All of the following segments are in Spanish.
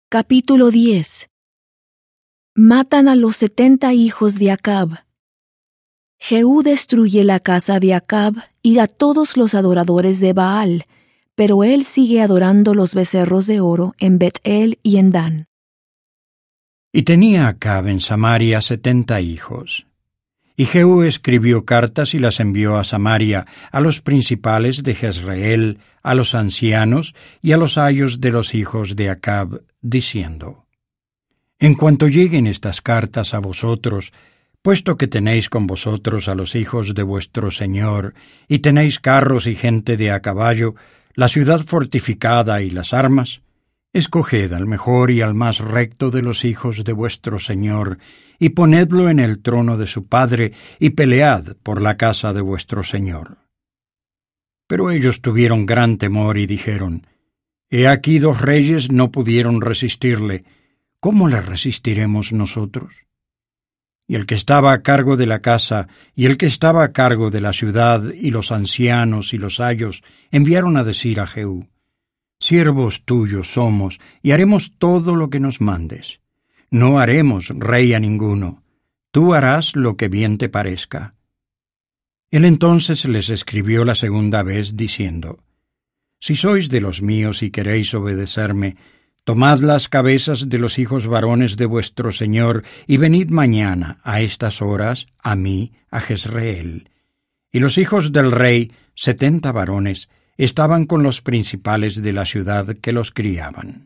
Capítulo 10. Matan a los 70 hijos de Acab. Jehú destruye la casa de Acab y a todos los adoradores de Baal, pero él sigue adorando los becerros de oro en Bet-el y en Dan. Y tenía Acab en Samaria 70 hijos. Y Jehú escribió cartas y las envió a Samaria, a los principales de Jezreel, a los ancianos y a los ayos de los hijos de Acab, diciendo: En cuanto lleguen estas cartas a vosotros, puesto que tenéis con vosotros a los hijos de vuestro señor, y tenéis carros y gente de a caballo, la ciudad fortificada y las armas, escoged al mejor y al más recto de los hijos de vuestro señor, y ponedlo en el trono de su padre, y pelead por la casa de vuestro señor. Pero ellos tuvieron gran temor y dijeron: He aquí 2 reyes no pudieron resistirle, ¿cómo le resistiremos nosotros? Y el que estaba a cargo de la casa, y el que estaba a cargo de la ciudad, y los ancianos y los ayos, enviaron a decir a Jehú: Siervos tuyos somos, y haremos todo lo que nos mandes. No haremos rey a ninguno. Tú harás lo que bien te parezca. Él entonces les escribió la segunda vez, diciendo: Si sois de los míos y queréis obedecerme, tomad las cabezas de los hijos varones de vuestro señor, y venid mañana, a estas horas, a mí, a Jezreel. Y los hijos del rey, 70 varones, estaban con los principales de la ciudad que los criaban.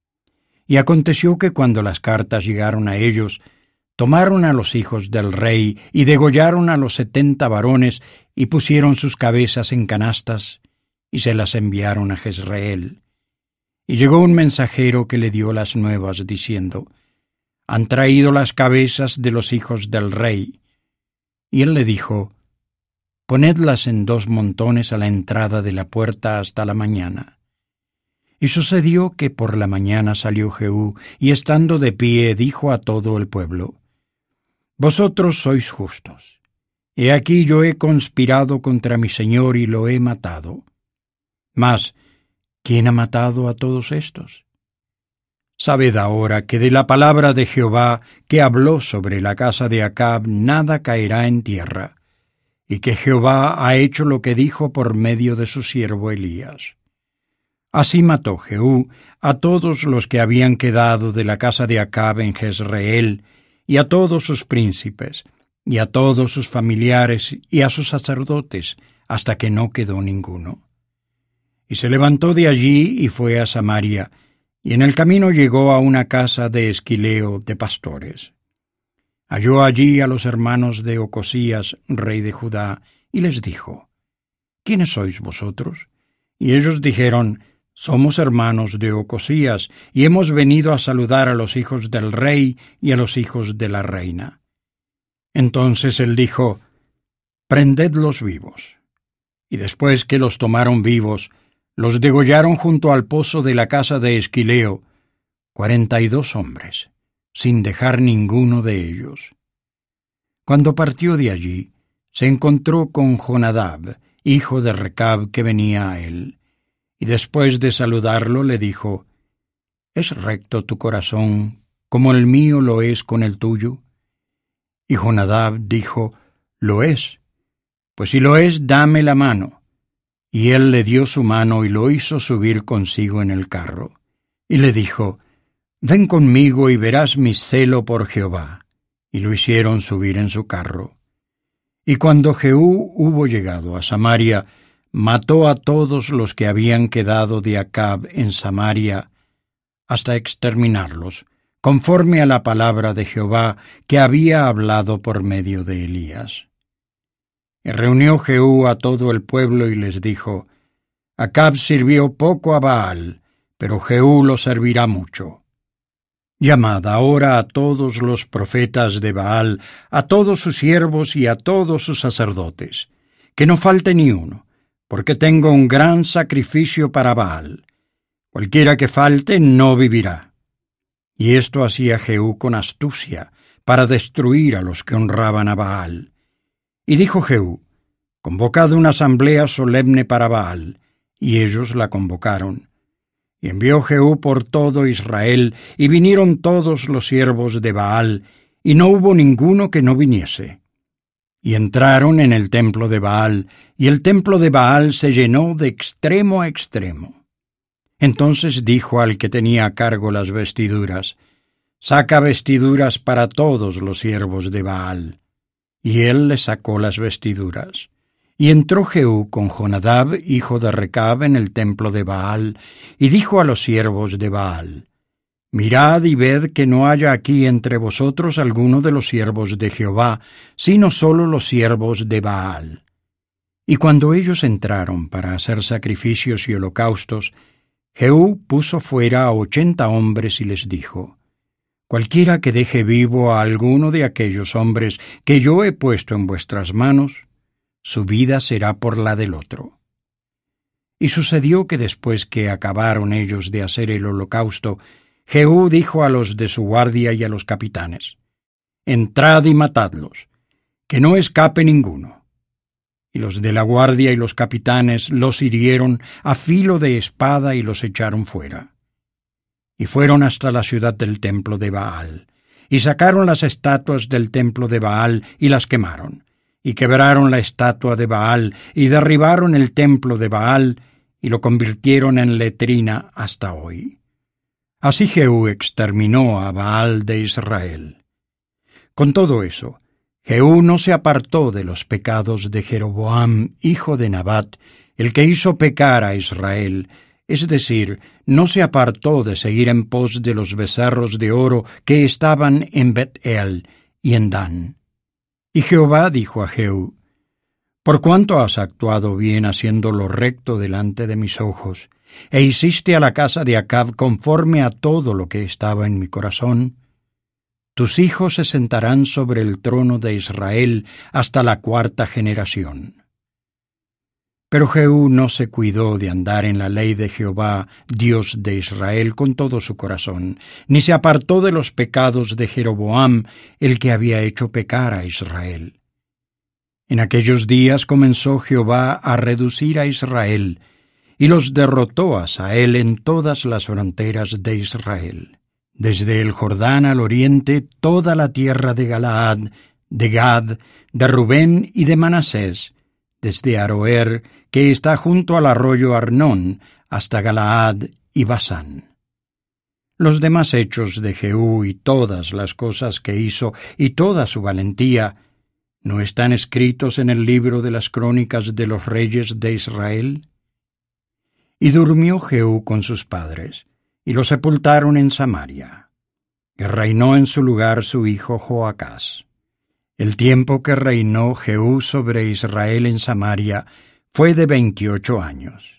Y aconteció que cuando las cartas llegaron a ellos, tomaron a los hijos del rey y degollaron a los 70 varones y pusieron sus cabezas en canastas y se las enviaron a Jezreel. Y llegó un mensajero que le dio las nuevas diciendo: Han traído las cabezas de los hijos del rey. Y él le dijo: Ponedlas en 2 montones a la entrada de la puerta hasta la mañana. Y sucedió que por la mañana salió Jehú, y estando de pie dijo a todo el pueblo: Vosotros sois justos. He aquí yo he conspirado contra mi señor y lo he matado. Mas, ¿quién ha matado a todos estos? Sabed ahora que de la palabra de Jehová que habló sobre la casa de Acab nada caerá en tierra, y que Jehová ha hecho lo que dijo por medio de su siervo Elías. Así mató Jehú a todos los que habían quedado de la casa de Acab en Jezreel, y a todos sus príncipes, y a todos sus familiares, y a sus sacerdotes, hasta que no quedó ninguno. Y se levantó de allí y fue a Samaria, y en el camino llegó a una casa de Esquileo de pastores. Halló allí a los hermanos de Ocosías, rey de Judá, y les dijo: ¿Quiénes sois vosotros? Y ellos dijeron: Somos hermanos de Ocosías, y hemos venido a saludar a los hijos del rey y a los hijos de la reina. Entonces él dijo: Prendedlos vivos. Y después que los tomaron vivos, los degollaron junto al pozo de la casa de Esquileo, 42 hombres, sin dejar ninguno de ellos. Cuando partió de allí, se encontró con Jonadab, hijo de Recab, que venía a él, y después de saludarlo le dijo: ¿Es recto tu corazón como el mío lo es con el tuyo? Y Jonadab dijo: Lo es. Pues si lo es, dame la mano. Y él le dio su mano y lo hizo subir consigo en el carro. Y le dijo: Ven conmigo y verás mi celo por Jehová. Y lo hicieron subir en su carro. Y cuando Jehú hubo llegado a Samaria, mató a todos los que habían quedado de Acab en Samaria, hasta exterminarlos, conforme a la palabra de Jehová que había hablado por medio de Elías. Y reunió Jehú a todo el pueblo y les dijo: Acab sirvió poco a Baal, pero Jehú lo servirá mucho. Llamad ahora a todos los profetas de Baal, a todos sus siervos y a todos sus sacerdotes, que no falte ni uno, porque tengo un gran sacrificio para Baal. Cualquiera que falte no vivirá. Y esto hacía Jehú con astucia, para destruir a los que honraban a Baal. Y dijo Jehú: Convocad una asamblea solemne para Baal, y ellos la convocaron. Y envió Jehú por todo Israel, y vinieron todos los siervos de Baal, y no hubo ninguno que no viniese. Y entraron en el templo de Baal, y el templo de Baal se llenó de extremo a extremo. Entonces dijo al que tenía a cargo las vestiduras: «Saca vestiduras para todos los siervos de Baal». Y él le sacó las vestiduras. Y entró Jehú con Jonadab, hijo de Recab, en el templo de Baal, y dijo a los siervos de Baal: «Mirad y ved que no haya aquí entre vosotros alguno de los siervos de Jehová, sino solo los siervos de Baal». Y cuando ellos entraron para hacer sacrificios y holocaustos, Jehú puso fuera a 80 hombres y les dijo: «Cualquiera que deje vivo a alguno de aquellos hombres que yo he puesto en vuestras manos, su vida será por la del otro». Y sucedió que después que acabaron ellos de hacer el holocausto, Jehú dijo a los de su guardia y a los capitanes: «Entrad y matadlos, que no escape ninguno». Y los de la guardia y los capitanes los hirieron a filo de espada y los echaron fuera. Y fueron hasta la ciudad del templo de Baal, y sacaron las estatuas del templo de Baal y las quemaron, y quebraron la estatua de Baal, y derribaron el templo de Baal, y lo convirtieron en letrina hasta hoy. Así Jehú exterminó a Baal de Israel. Con todo eso, Jehú no se apartó de los pecados de Jeroboam, hijo de Nabat, el que hizo pecar a Israel, es decir, no se apartó de seguir en pos de los becerros de oro que estaban en Bet-el y en Dan. Y Jehová dijo a Jehú: «Por cuanto has actuado bien haciendo lo recto delante de mis ojos, e hiciste a la casa de Acab conforme a todo lo que estaba en mi corazón, tus hijos se sentarán sobre el trono de Israel hasta la 4ª generación». Pero Jehú no se cuidó de andar en la ley de Jehová, Dios de Israel, con todo su corazón, ni se apartó de los pecados de Jeroboam, el que había hecho pecar a Israel. En aquellos días comenzó Jehová a reducir a Israel, y los derrotó a Sael en todas las fronteras de Israel, desde el Jordán al oriente, toda la tierra de Galaad, de Gad, de Rubén y de Manasés, desde Aroer, que está junto al arroyo Arnón, hasta Galaad y Basán. Los demás hechos de Jehú y todas las cosas que hizo y toda su valentía, ¿no están escritos en el libro de las crónicas de los reyes de Israel? Y durmió Jehú con sus padres, y lo sepultaron en Samaria. Y reinó en su lugar su hijo Joacás. El tiempo que reinó Jehú sobre Israel en Samaria fue de 28 años.